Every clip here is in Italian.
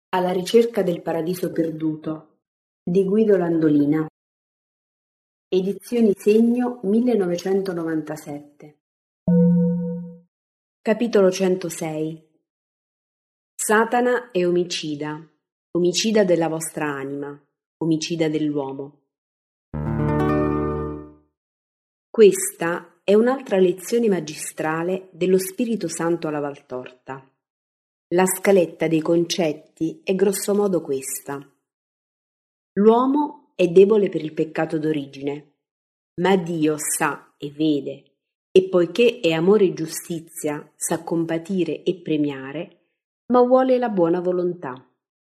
Alla ricerca del paradiso perduto di Guido Landolina. Edizioni Segno 1997. Capitolo 106. Satana è omicida, omicida della vostra anima, omicida dell'uomo. Questa è un'altra lezione magistrale dello Spirito Santo alla Valtorta. La scaletta dei concetti è grossomodo questa. L'uomo è debole per il peccato d'origine, ma Dio sa e vede, e poiché è amore e giustizia, sa compatire e premiare, ma vuole la buona volontà.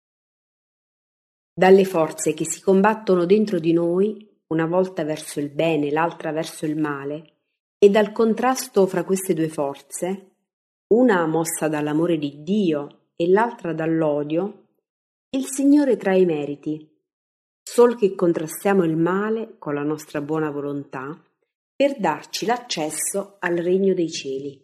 Dalle forze che si combattono dentro di noi, una volta verso il bene, l'altra verso il male, e dal contrasto fra queste due forze, una mossa dall'amore di Dio e l'altra dall'odio, il Signore trae i meriti, sol che contrastiamo il male con la nostra buona volontà per darci l'accesso al regno dei cieli.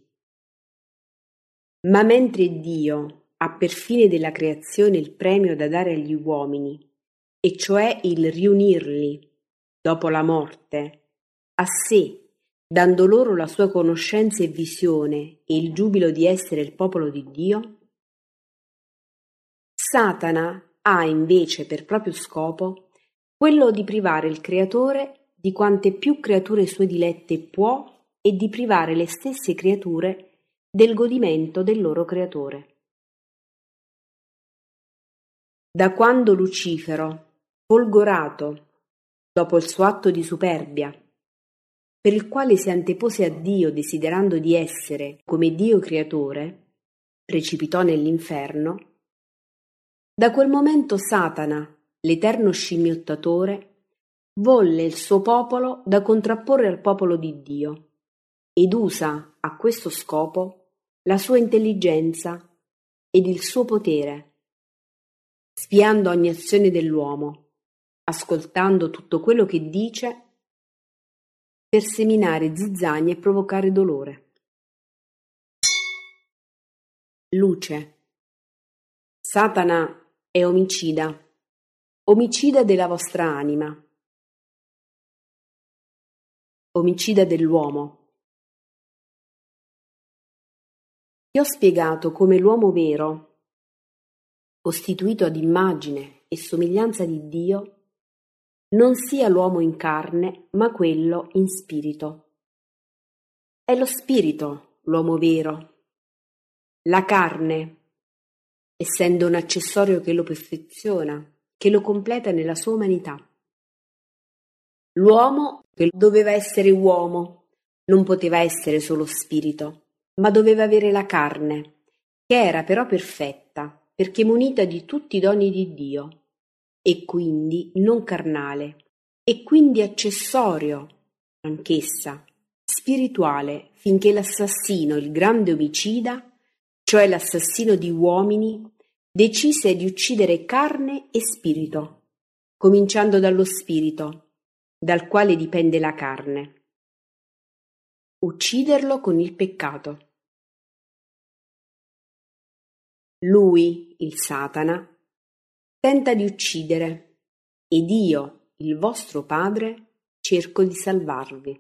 Ma mentre Dio ha per fine della creazione il premio da dare agli uomini, e cioè il riunirli, dopo la morte, a sé, dando loro la sua conoscenza e visione e il giubilo di essere il popolo di Dio, Satana ha invece per proprio scopo quello di privare il Creatore di quante più creature sue dilette può e di privare le stesse creature del godimento del loro Creatore. Da quando Lucifero, folgorato dopo il suo atto di superbia, per il quale si antepose a Dio desiderando di essere come Dio creatore, precipitò nell'inferno, da quel momento Satana, l'eterno scimmiottatore, volle il suo popolo da contrapporre al popolo di Dio ed usa a questo scopo la sua intelligenza ed il suo potere, spiando ogni azione dell'uomo, ascoltando tutto quello che dice per seminare zizzania e provocare dolore. Luce. Satana è omicida, omicida della vostra anima, omicida dell'uomo. Ti ho spiegato come l'uomo vero, costituito ad immagine e somiglianza di Dio, non sia l'uomo in carne, ma quello in spirito. È lo spirito l'uomo vero. La carne, essendo un accessorio che lo perfeziona, che lo completa nella sua umanità. L'uomo che doveva essere uomo, non poteva essere solo spirito, ma doveva avere la carne, che era però perfetta, perché munita di tutti i doni di Dio, e quindi non carnale, e quindi accessorio, anch'essa, spirituale, finché l'assassino, il grande omicida, cioè l'assassino di uomini, decise di uccidere carne e spirito, cominciando dallo spirito, dal quale dipende la carne. Ucciderlo con il peccato. Lui, il Satana, tenta di uccidere, ed io, il vostro Padre, cerco di salvarvi.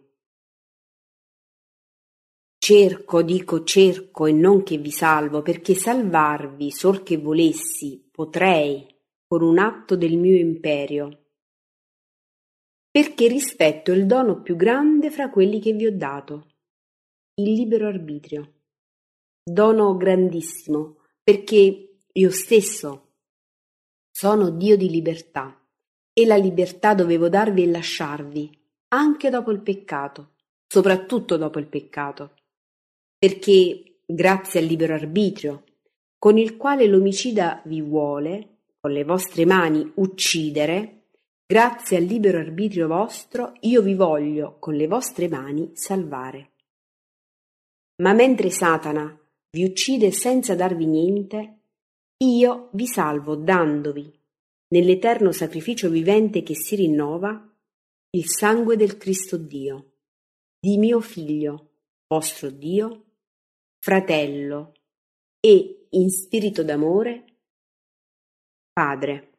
Cerco e non che vi salvo, perché salvarvi, sol che volessi, potrei, con un atto del mio imperio, perché rispetto il dono più grande fra quelli che vi ho dato, il libero arbitrio. Dono grandissimo, perché io stesso sono Dio di libertà, e la libertà dovevo darvi e lasciarvi, anche dopo il peccato, soprattutto dopo il peccato, perché grazie al libero arbitrio, con il quale l'omicida vi vuole, con le vostre mani, uccidere, grazie al libero arbitrio vostro, io vi voglio, con le vostre mani, salvare. Ma mentre Satana vi uccide senza darvi niente, io vi salvo dandovi, nell'eterno sacrificio vivente che si rinnova, il sangue del Cristo Dio, di mio Figlio, vostro Dio, fratello, e in spirito d'amore Padre.